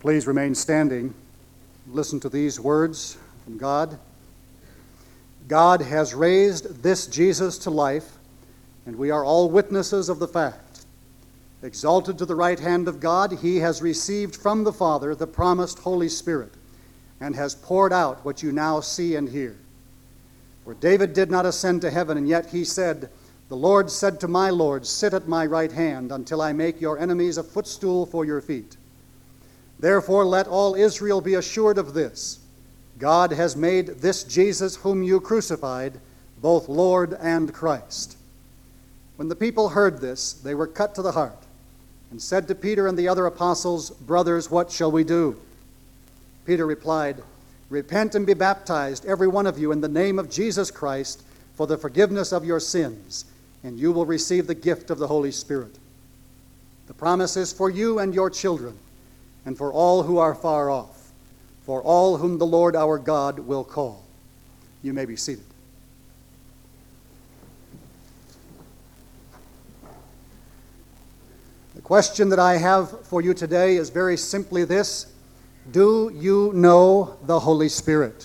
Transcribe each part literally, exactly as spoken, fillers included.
Please remain standing. Listen to these words from God. God has raised this Jesus to life, and we are all witnesses of the fact. Exalted to the right hand of God, he has received from the Father the promised Holy Spirit, and has poured out what you now see and hear. For David did not ascend to heaven, and yet he said, "The Lord said to my Lord, sit at my right hand until I make your enemies a footstool for your feet." Therefore let all Israel be assured of this: God has made this Jesus whom you crucified both Lord and Christ. When the people heard this, they were cut to the heart, and said to Peter and the other apostles, "Brothers, what shall we do?" Peter replied, "Repent and be baptized, every one of you, in the name of Jesus Christ, for the forgiveness of your sins, and you will receive the gift of the Holy Spirit. The promise is for you and your children, and for all who are far off, for all whom the Lord our God will call." You may be seated. The question that I have for you today is very simply this: do you know the Holy Spirit?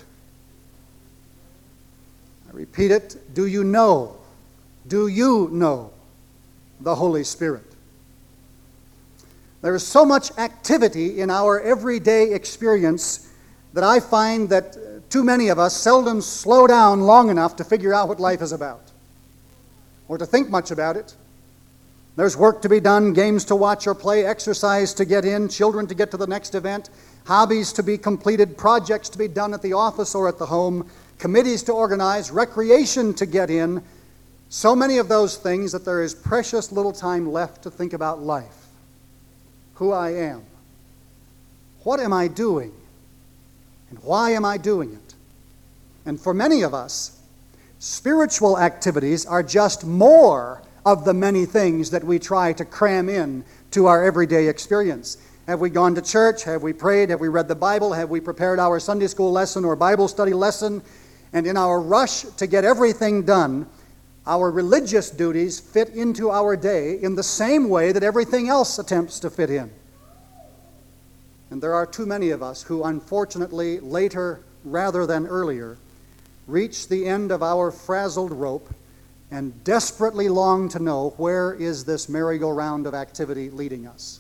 I repeat it, do you know? Do you know the Holy Spirit? There is so much activity in our everyday experience that I find that too many of us seldom slow down long enough to figure out what life is about, or to think much about it. There's work to be done, games to watch or play, exercise to get in, children to get to the next event, hobbies to be completed, projects to be done at the office or at the home, committees to organize, recreation to get in. So many of those things that there is precious little time left to think about life. Who I am. What am I doing? And why am I doing it? And for many of us, spiritual activities are just more of the many things that we try to cram in to our everyday experience. Have we gone to church? Have we prayed? Have we read the Bible? Have we prepared our Sunday school lesson or Bible study lesson? And in our rush to get everything done, our religious duties fit into our day in the same way that everything else attempts to fit in. And there are too many of us who, unfortunately, later rather than earlier, reach the end of our frazzled rope and desperately long to know, where is this merry-go-round of activity leading us?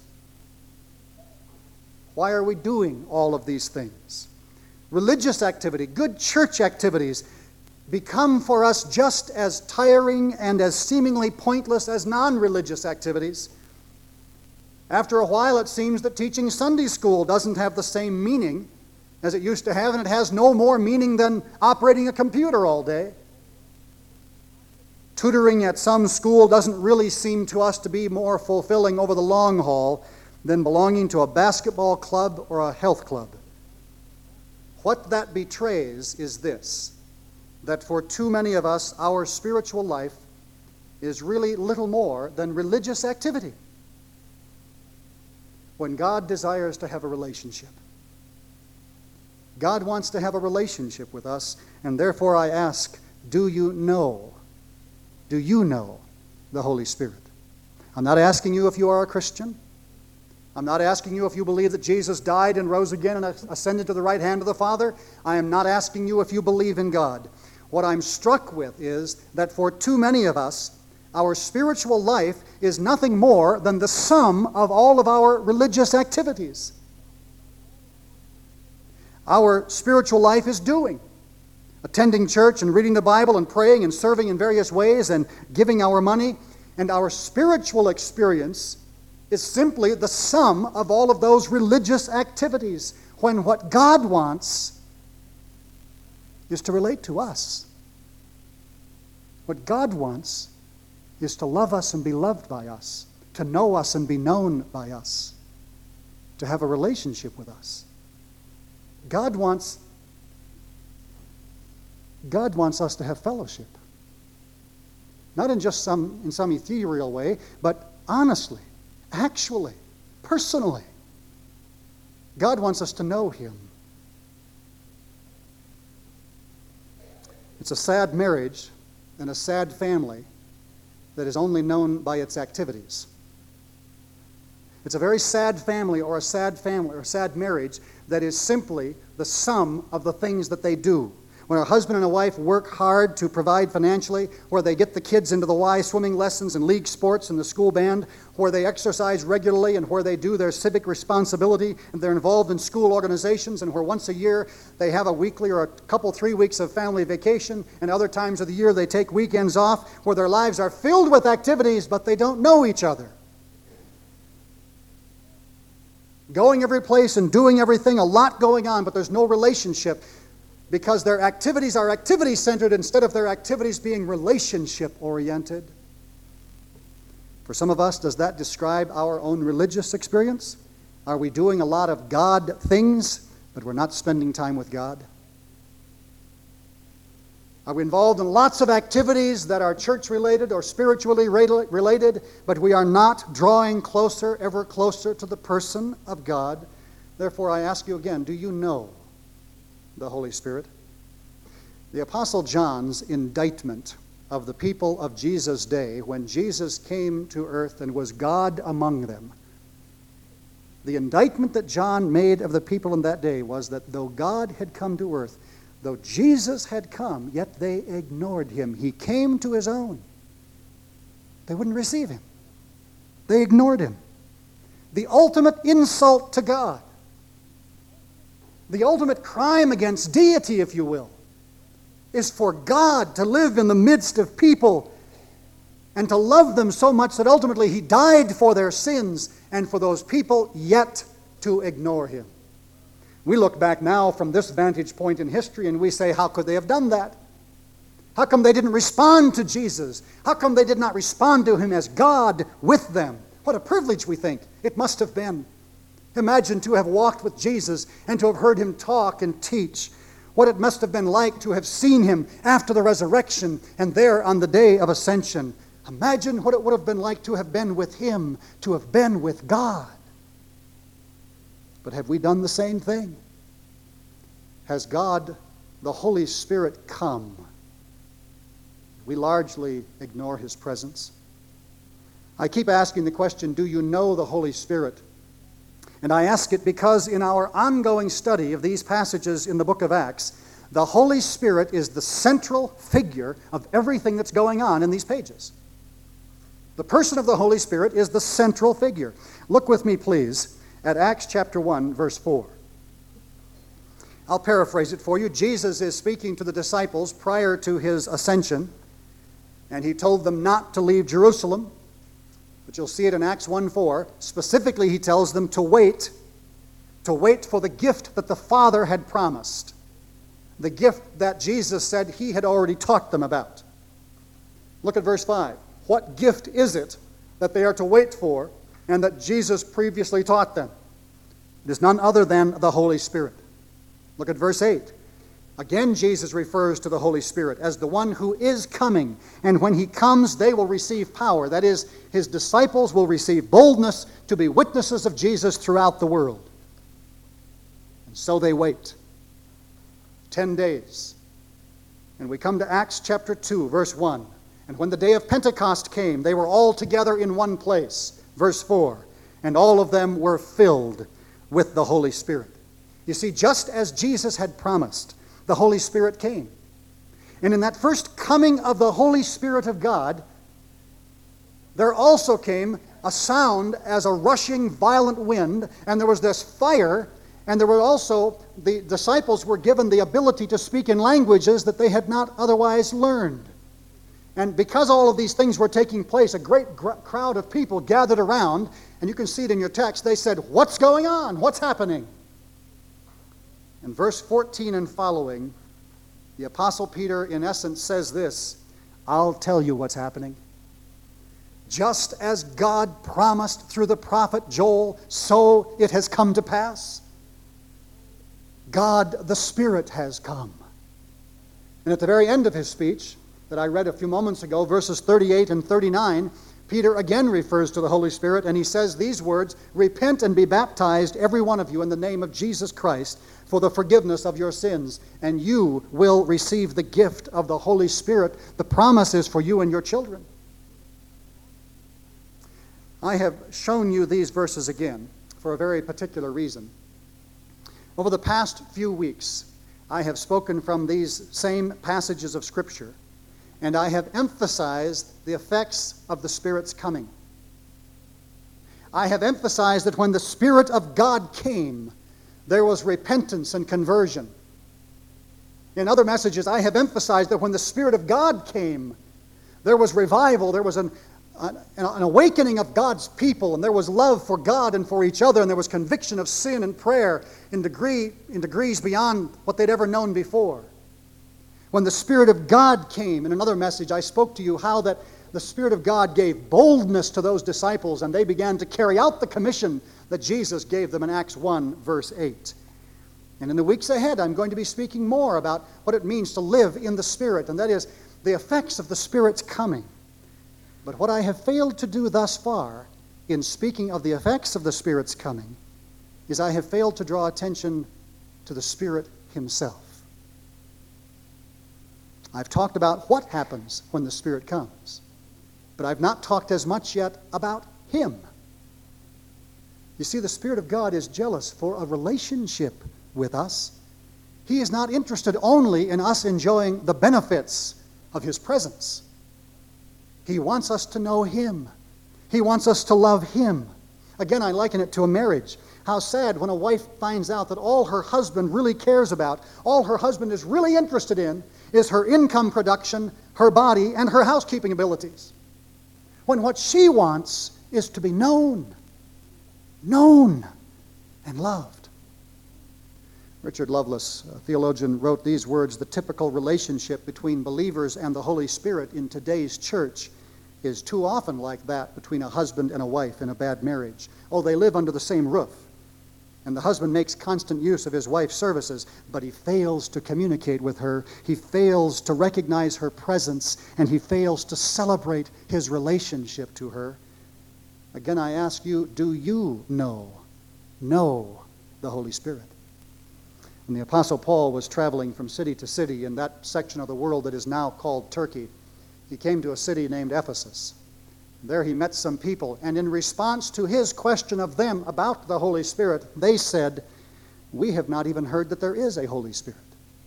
Why are we doing all of these things? Religious activity, good church activities, become for us just as tiring and as seemingly pointless as non-religious activities. After a while, it seems that teaching Sunday school doesn't have the same meaning as it used to have, and it has no more meaning than operating a computer all day. Tutoring at some school doesn't really seem to us to be more fulfilling over the long haul than belonging to a basketball club or a health club. What that betrays is this: that for too many of us, our spiritual life is really little more than religious activity, when God desires to have a relationship. God wants to have a relationship with us, and therefore I ask, do you know? Do you know the Holy Spirit? I'm not asking you if you are a Christian. I'm not asking you if you believe that Jesus died and rose again and ascended to the right hand of the Father. I am not asking you if you believe in God. What I'm struck with is that for too many of us, our spiritual life is nothing more than the sum of all of our religious activities. Our spiritual life is doing. Attending church and reading the Bible and praying and serving in various ways and giving our money. And our spiritual experience is simply the sum of all of those religious activities, when what God wants is to relate to us. What God wants is to love us and be loved by us, to know us and be known by us, to have a relationship with us. God wants, God wants us to have fellowship. Not in just some, in some ethereal way, but honestly, actually, personally. God wants us to know Him. It's a sad marriage and a sad family that is only known by its activities. It's a very sad family or a sad family or a sad marriage that is simply the sum of the things that they do. When a husband and a wife work hard to provide financially, where they get the kids into the Y swimming lessons and league sports and the school band, where they exercise regularly and where they do their civic responsibility and they're involved in school organizations, and where once a year they have a weekly or a couple, three weeks of family vacation, and other times of the year they take weekends off, where their lives are filled with activities but they don't know each other. Going every place and doing everything, a lot going on, but there's no relationship, because their activities are activity-centered instead of their activities being relationship-oriented. For some of us, does that describe our own religious experience? Are we doing a lot of God things, but we're not spending time with God? Are we involved in lots of activities that are church-related or spiritually related, but we are not drawing closer, ever closer to the person of God? Therefore, I ask you again, do you know the Holy Spirit? The Apostle John's indictment of the people of Jesus' day, when Jesus came to earth and was God among them, the indictment that John made of the people in that day was that though God had come to earth, though Jesus had come, yet they ignored him. He came to his own. They wouldn't receive him. They ignored him. The ultimate insult to God, the ultimate crime against deity, if you will, is for God to live in the midst of people and to love them so much that ultimately he died for their sins, and for those people yet to ignore him. We look back now from this vantage point in history and we say, how could they have done that? How come they didn't respond to Jesus? How come they did not respond to him as God with them? What a privilege, we think, it must have been. Imagine to have walked with Jesus and to have heard him talk and teach. What it must have been like to have seen him after the resurrection and there on the day of ascension. Imagine what it would have been like to have been with him, to have been with God. But have we done the same thing? Has God, the Holy Spirit, come? We largely ignore his presence. I keep asking the question, do you know the Holy Spirit? And I ask it because in our ongoing study of these passages in the book of Acts, the Holy Spirit is the central figure of everything that's going on in these pages. The person of the Holy Spirit is the central figure. Look with me, please, at Acts chapter one, verse four. I'll paraphrase it for you. Jesus is speaking to the disciples prior to his ascension, and he told them not to leave Jerusalem. But you'll see it in Acts one four. Specifically, he tells them to wait, to wait for the gift that the Father had promised, the gift that Jesus said he had already taught them about. Look at verse five. What gift is it that they are to wait for and that Jesus previously taught them? It is none other than the Holy Spirit. Look at verse eight. Again, Jesus refers to the Holy Spirit as the one who is coming. And when he comes, they will receive power. That is, his disciples will receive boldness to be witnesses of Jesus throughout the world. And so they wait. Ten days. And we come to Acts chapter two, verse one. And when the day of Pentecost came, they were all together in one place. Verse four. And all of them were filled with the Holy Spirit. You see, just as Jesus had promised, the Holy Spirit came. And in that first coming of the Holy Spirit of God, there also came a sound as a rushing violent wind, and there was this fire, and there were also, the disciples were given the ability to speak in languages that they had not otherwise learned. And because all of these things were taking place, a great gr- crowd of people gathered around, and you can see it in your text. They said, "What's going on? What's happening?" In verse fourteen and following, the Apostle Peter, in essence, says this, "I'll tell you what's happening. Just as God promised through the prophet Joel, so it has come to pass. God, the Spirit, has come." And at the very end of his speech that I read a few moments ago, verses thirty-eight and thirty-nine, Peter again refers to the Holy Spirit, and he says these words, "Repent and be baptized, every one of you, in the name of Jesus Christ, for the forgiveness of your sins, and you will receive the gift of the Holy Spirit. The promise is for you and your children." I have shown you these verses again for a very particular reason. Over the past few weeks, I have spoken from these same passages of Scripture, and I have emphasized the effects of the Spirit's coming. I have emphasized that when the Spirit of God came, there was repentance and conversion. In other messages, I have emphasized that when the Spirit of God came, there was revival, there was an, an, an awakening of God's people, and there was love for God and for each other, and there was conviction of sin and prayer in, degree, in degrees beyond what they'd ever known before. When the Spirit of God came, in another message, I spoke to you how that the Spirit of God gave boldness to those disciples, and they began to carry out the commission that Jesus gave them in Acts one, verse eight. And in the weeks ahead, I'm going to be speaking more about what it means to live in the Spirit, and that is the effects of the Spirit's coming. But what I have failed to do thus far in speaking of the effects of the Spirit's coming is I have failed to draw attention to the Spirit Himself. I've talked about what happens when the Spirit comes, but I've not talked as much yet about Him. You see, the Spirit of God is jealous for a relationship with us. He is not interested only in us enjoying the benefits of His presence. He wants us to know Him. He wants us to love Him. Again, I liken it to a marriage. How sad when a wife finds out that all her husband really cares about, all her husband is really interested in, is her income production, her body, and her housekeeping abilities. When what she wants is to be known, known and loved. Richard Lovelace, a theologian, wrote these words: the typical relationship between believers and the Holy Spirit in today's church is too often like that between a husband and a wife in a bad marriage. Oh, they live under the same roof, and the husband makes constant use of his wife's services, but he fails to communicate with her, he fails to recognize her presence, and he fails to celebrate his relationship to her. Again, I ask you, do you know, know the Holy Spirit? When the Apostle Paul was traveling from city to city in that section of the world that is now called Turkey, he came to a city named Ephesus. There he met some people, and in response to his question of them about the Holy Spirit, they said, "We have not even heard that there is a Holy Spirit."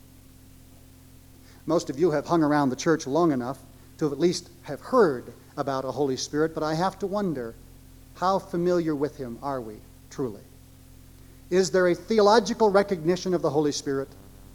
Most of you have hung around the church long enough to have at least have heard about a Holy Spirit, but I have to wonder, how familiar with Him are we truly? Is there a theological recognition of the Holy Spirit?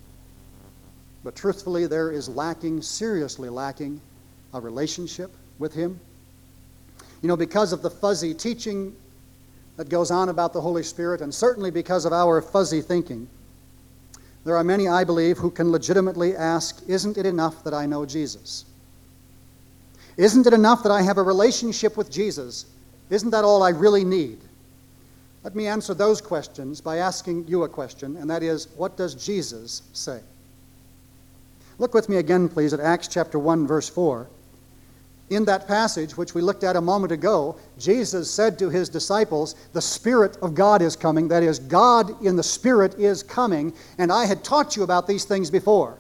But truthfully, there is lacking, seriously lacking, a relationship with Him. You know, because of the fuzzy teaching that goes on about the Holy Spirit, and certainly because of our fuzzy thinking, there are many, I believe, who can legitimately ask, isn't it enough that I know Jesus? Isn't it enough that I have a relationship with Jesus? Isn't that all I really need? Let me answer those questions by asking you a question, and that is, what does Jesus say? Look with me again, please, at Acts chapter one, verse four. In that passage, which we looked at a moment ago, Jesus said to His disciples, the Spirit of God is coming, that is, God in the Spirit is coming, and I had taught you about these things before.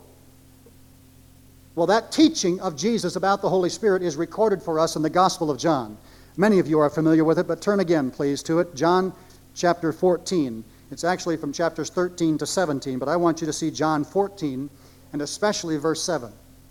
Well, that teaching of Jesus about the Holy Spirit is recorded for us in the Gospel of John. Many of you are familiar with it, but turn again, please, to it. John chapter fourteen. It's actually from chapters thirteen to seventeen, but I want you to see John fourteen, and especially verse seven.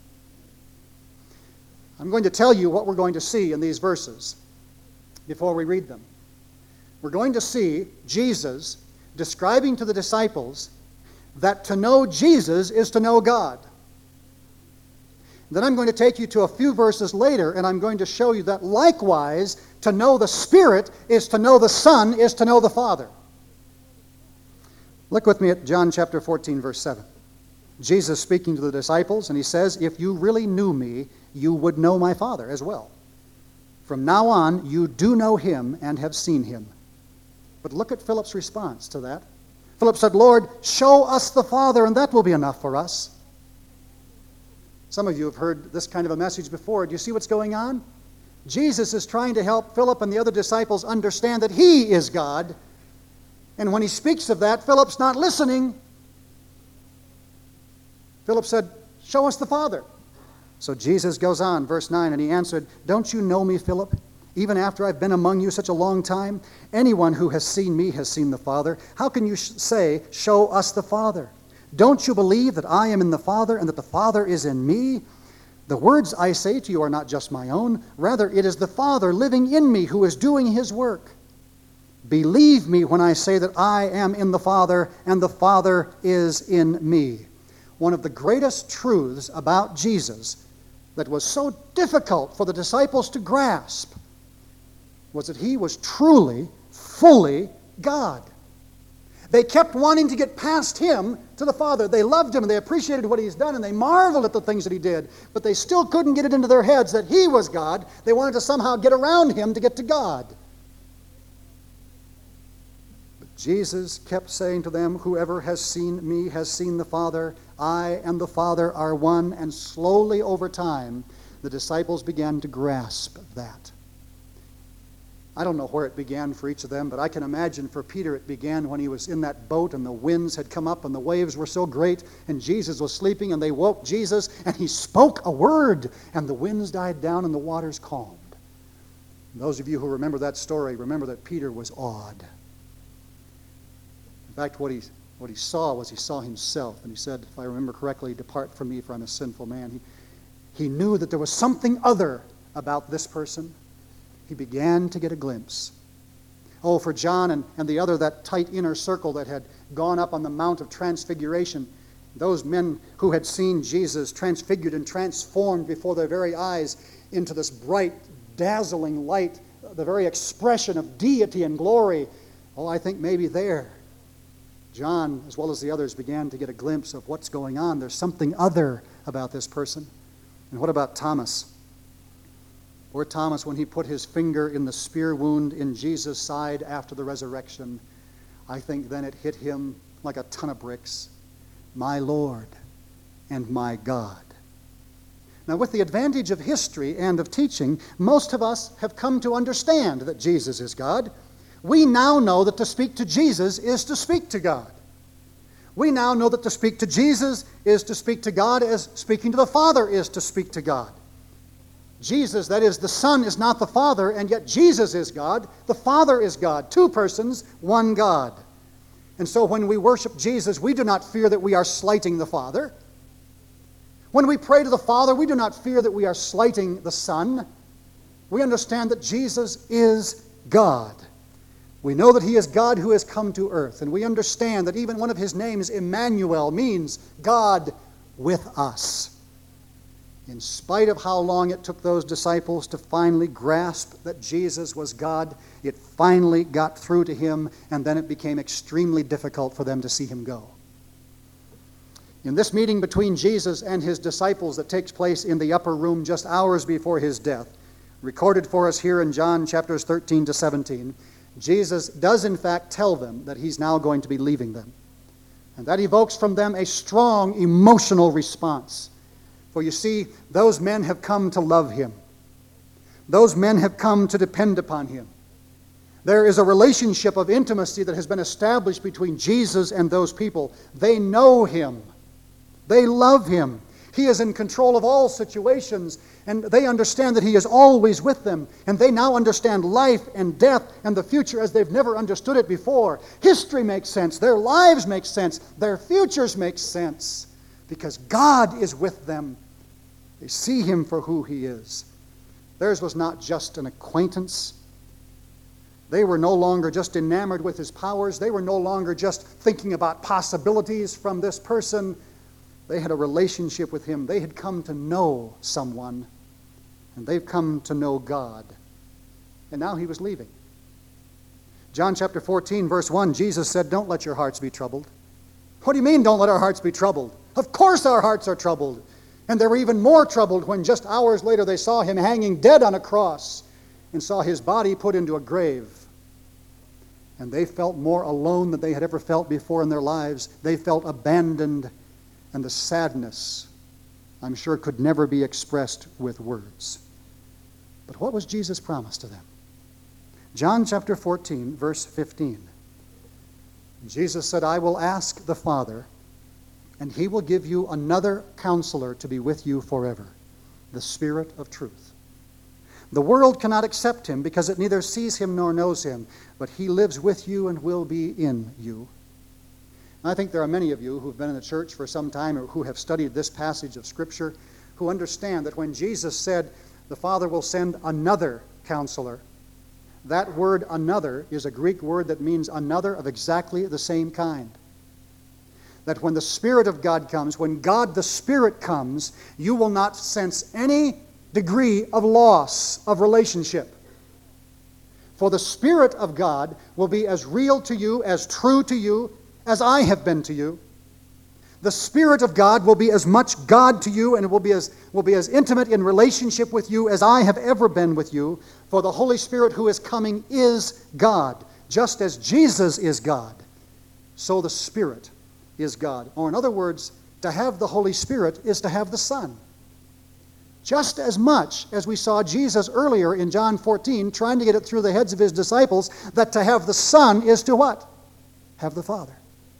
I'm going to tell you what we're going to see in these verses before we read them. We're going to see Jesus describing to the disciples that to know Jesus is to know God. Then I'm going to take you to a few verses later, and I'm going to show you that likewise, to know the Spirit is to know the Son, is to know the Father. Look with me at John chapter fourteen, verse seven. Jesus speaking to the disciples, and He says, if you really knew me, you would know my Father as well. From now on, you do know Him and have seen Him. But look at Philip's response to that. Philip said, Lord, show us the Father, and that will be enough for us. Some of you have heard this kind of a message before. Do you see what's going on? Jesus is trying to help Philip and the other disciples understand that He is God. And when He speaks of that, Philip's not listening. Philip said, show us the Father. So Jesus goes on, verse nine, and He answered, don't you know me, Philip? even after I've been among you such a long time? Anyone who has seen me has seen the Father. How can you sh- say, 'Show us the Father'? Don't you believe that I am in the Father and that the Father is in me? The words I say to you are not just my own. Rather, it is the Father living in me who is doing his work. Believe me when I say that I am in the Father and the Father is in me." One of the greatest truths about Jesus that was so difficult for the disciples to grasp was that he was truly, fully God. They kept wanting to get past him to the Father. They loved him and they appreciated what he's done and they marveled at the things that he did, but they still couldn't get it into their heads that he was God. They wanted to somehow get around him to get to God. But Jesus kept saying to them, "Whoever has seen me has seen the Father. I and the Father are one." And slowly over time, the disciples began to grasp that. I don't know where it began for each of them, but I can imagine for Peter it began when he was in that boat and the winds had come up and the waves were so great and Jesus was sleeping and they woke Jesus and he spoke a word and the winds died down and the waters calmed. And those of you who remember that story, remember that Peter was awed. In fact, what he, what he saw was he saw himself and he said, if I remember correctly, "Depart from me, for I'm a sinful man." He, he knew that there was something other about this person. He began to get a glimpse. Oh, for John and, and the other, that tight inner circle that had gone up on the Mount of Transfiguration, those men who had seen Jesus transfigured and transformed before their very eyes into this bright, dazzling light, the very expression of deity and glory. Oh, I think maybe there, John, as well as the others, began to get a glimpse of what's going on. There's something other about this person. And what about Thomas? Poor Thomas, when he put his finger in the spear wound in Jesus' side after the resurrection, I think then it hit him like a ton of bricks. My Lord and my God. Now, with the advantage of history and of teaching, most of us have come to understand that Jesus is God. We now know that to speak to Jesus is to speak to God. We now know that to speak to Jesus is to speak to God as speaking to the Father is to speak to God. Jesus, that is, the Son is not the Father, and yet Jesus is God. The Father is God. Two persons, one God. And so when we worship Jesus, we do not fear that we are slighting the Father. When we pray to the Father, we do not fear that we are slighting the Son. We understand that Jesus is God. We know that he is God who has come to earth, and we understand that even one of his names, Emmanuel, means God with us. In spite of how long it took those disciples to finally grasp that Jesus was God, it finally got through to him, and then it became extremely difficult for them to see him go. In this meeting between Jesus and his disciples that takes place in the upper room just hours before his death, recorded for us here in John chapters thirteen to seventeen, Jesus does in fact tell them that he's now going to be leaving them. And that evokes from them a strong emotional response. For you see, those men have come to love him. Those men have come to depend upon him. There is a relationship of intimacy that has been established between Jesus and those people. They know him. They love him. He is in control of all situations, and they understand that he is always with them. And they now understand life and death and the future as they've never understood it before. History makes sense. Their lives make sense. Their futures make sense because God is with them. They see him for who he is. Theirs was not just an acquaintance. They were no longer just enamored with his powers. They were no longer just thinking about possibilities from this person. They had a relationship with him. They had come to know someone, and they've come to know God. And now he was leaving. John chapter fourteen, verse one, Jesus said, "Don't let your hearts be troubled." What do you mean, don't let our hearts be troubled? Of course our hearts are troubled. And they were even more troubled when just hours later they saw him hanging dead on a cross and saw his body put into a grave. And they felt more alone than they had ever felt before in their lives. They felt abandoned, and the sadness, I'm sure, could never be expressed with words. But what was Jesus' promise to them? John chapter fourteen, verse fifteen. Jesus said, "I will ask the Father, and he will give you another counselor to be with you forever, the Spirit of truth. The world cannot accept him because it neither sees him nor knows him, but he lives with you and will be in you. I think there are many of you who've been in the church for some time or who have studied this passage of Scripture who understand that when Jesus said, the Father will send another counselor, that word another is a Greek word that means another of exactly the same kind. That when the Spirit of God comes, when God the Spirit comes, you will not sense any degree of loss of relationship. For the Spirit of God will be as real to you, as true to you, as I have been to you. The Spirit of God will be as much God to you and it will be as, will be as intimate in relationship with you as I have ever been with you. For the Holy Spirit who is coming is God. Just as Jesus is God, so the Spirit is God. Or in other words, to have the Holy Spirit is to have the Son. Just as much as we saw Jesus earlier in John fourteen trying to get it through the heads of his disciples that to have the Son is to what? Have the Father.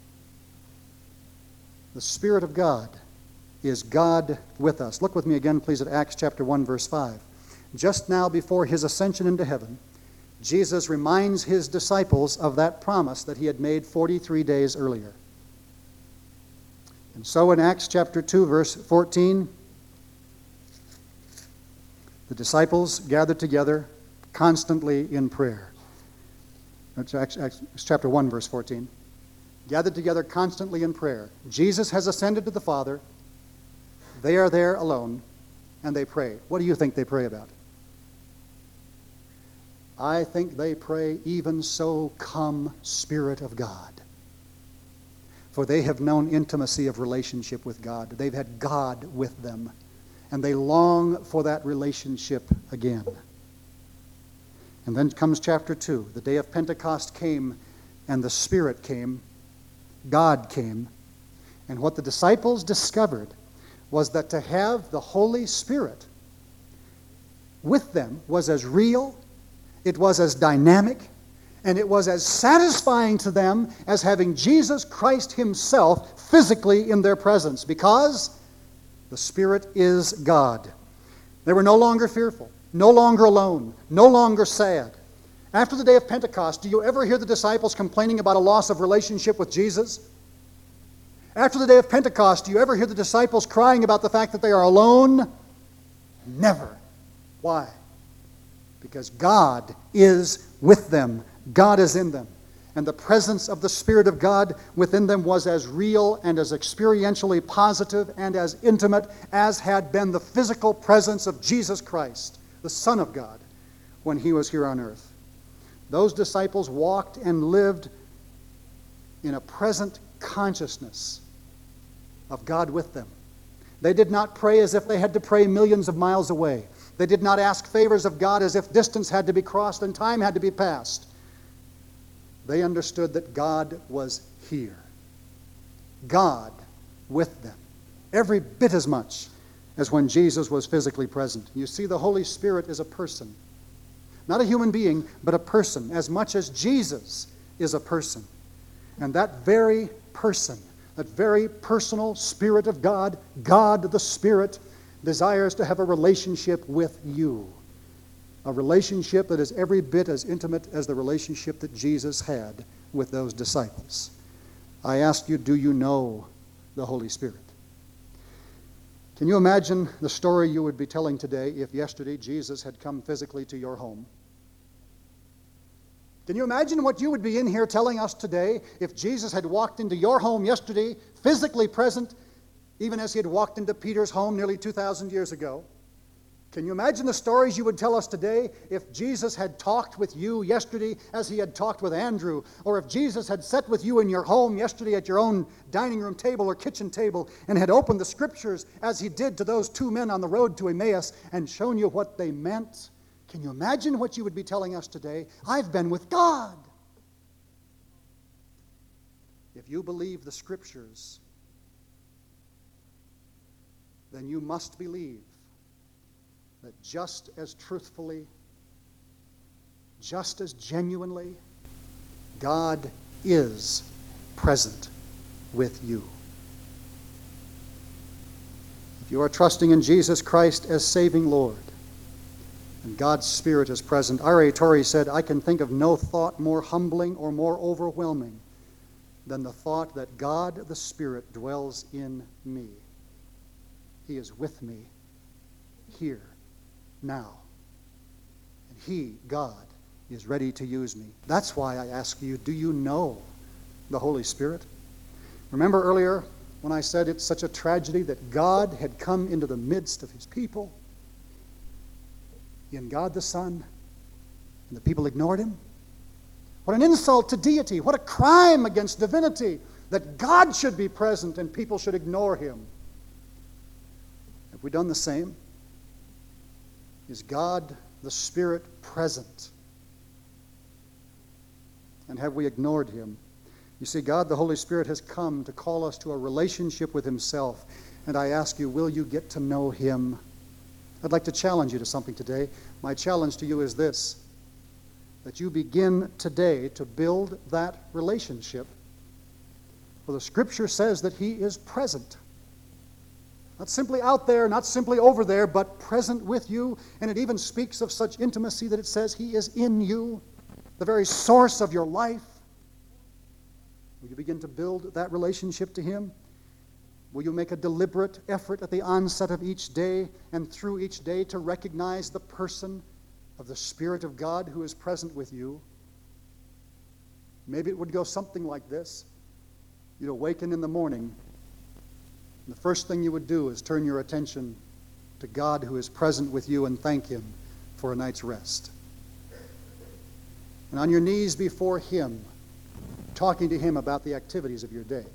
The Spirit of God is God with us. Look with me again, please, at Acts chapter one, verse five. Just now before his ascension into heaven, Jesus reminds his disciples of that promise that he had made forty-three days earlier. And so in Acts chapter two, verse fourteen, the disciples gathered together constantly in prayer. That's Acts, Acts chapter one, verse fourteen. Gathered together constantly in prayer. Jesus has ascended to the Father. They are there alone, and they pray. What do you think they pray about? I think they pray, even so come, Spirit of God. For they have known intimacy of relationship with God. They've had God with them, and they long for that relationship again. And then comes chapter two. The day of Pentecost came, and the Spirit came. God came. And what the disciples discovered was that to have the Holy Spirit with them was as real, it was as dynamic, and it was as satisfying to them as having Jesus Christ himself physically in their presence, because the Spirit is God. They were no longer fearful, no longer alone, no longer sad. After the day of Pentecost, do you ever hear the disciples complaining about a loss of relationship with Jesus? After the day of Pentecost, do you ever hear the disciples crying about the fact that they are alone? Never. Why? Because God is with them. God is in them. And the presence of the Spirit of God within them was as real and as experientially positive and as intimate as had been the physical presence of Jesus Christ, the Son of God, when he was here on earth. Those disciples walked and lived in a present consciousness of God with them. They did not pray as if they had to pray millions of miles away. They did not ask favors of God as if distance had to be crossed and time had to be passed. They understood that God was here. God with them. Every bit as much as when Jesus was physically present. You see, the Holy Spirit is a person. Not a human being, but a person, as much as Jesus is a person. And that very person, that very personal Spirit of God, God the Spirit, desires to have a relationship with you. A relationship that is every bit as intimate as the relationship that Jesus had with those disciples. I ask you, do you know the Holy Spirit? Can you imagine the story you would be telling today if yesterday Jesus had come physically to your home? Can you imagine what you would be in here telling us today if Jesus had walked into your home yesterday, physically present, even as he had walked into Peter's home nearly two thousand years ago? Can you imagine the stories you would tell us today if Jesus had talked with you yesterday as he had talked with Andrew, or if Jesus had sat with you in your home yesterday at your own dining room table or kitchen table and had opened the Scriptures as he did to those two men on the road to Emmaus and shown you what they meant? Can you imagine what you would be telling us today? I've been with God. If you believe the Scriptures, then you must believe that just as truthfully, just as genuinely, God is present with you. If you are trusting in Jesus Christ as saving Lord, And God's Spirit is present. R A Torrey said, I can think of no thought more humbling or more overwhelming than the thought that God the Spirit dwells in me. He is with me here, now. And He, God, is ready to use me. That's why I ask you, do you know the Holy Spirit? Remember earlier when I said it's such a tragedy that God had come into the midst of His people, in God the Son, and the people ignored Him? What an insult to deity. What a crime against divinity that God should be present and people should ignore Him. Have we done the same? Is God the Spirit present? And have we ignored Him? You see, God the Holy Spirit has come to call us to a relationship with Himself. And I ask you, will you get to know Him? I'd like to challenge you to something today. My challenge to you is this, that you begin today to build that relationship. For the Scripture says that He is present. Not simply out there, not simply over there, but present with you. And it even speaks of such intimacy that it says He is in you, the very source of your life. Will you begin to build that relationship to Him? Will you make a deliberate effort at the onset of each day and through each day to recognize the person of the Spirit of God who is present with you? Maybe it would go something like this. You'd awaken in the morning, and the first thing you would do is turn your attention to God who is present with you and thank Him for a night's rest. And on your knees before Him, talking to Him about the activities of your day.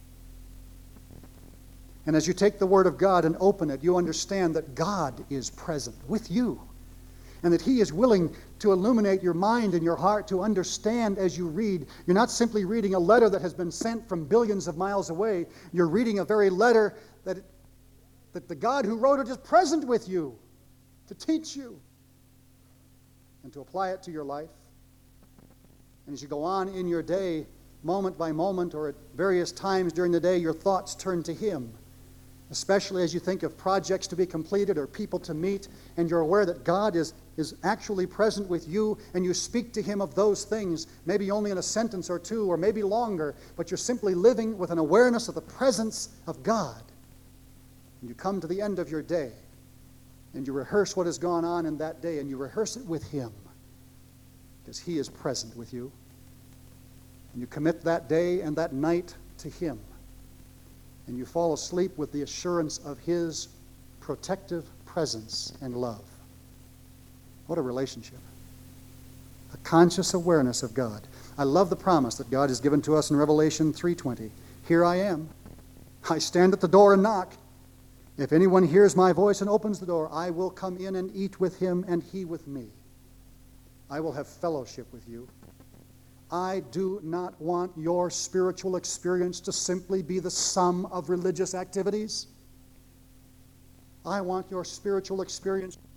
And as you take the Word of God and open it, you understand that God is present with you, and that He is willing to illuminate your mind and your heart to understand as you read. You're not simply reading a letter that has been sent from billions of miles away. You're reading a very letter that, that the God who wrote it is present with you to teach you and to apply it to your life. And as you go on in your day, moment by moment or at various times during the day, your thoughts turn to Him. Especially as you think of projects to be completed or people to meet, and you're aware that God is, is actually present with you, and you speak to Him of those things, maybe only in a sentence or two, or maybe longer, but you're simply living with an awareness of the presence of God. And you come to the end of your day, and you rehearse what has gone on in that day, and you rehearse it with Him, because He is present with you. And you commit that day and that night to Him. And you fall asleep with the assurance of His protective presence and love. What a relationship. A conscious awareness of God. I love the promise that God has given to us in Revelation three twenty. Here I am. I stand at the door and knock. If anyone hears my voice and opens the door, I will come in and eat with him and he with me. I will have fellowship with you. I do not want your spiritual experience to simply be the sum of religious activities. I want your spiritual experience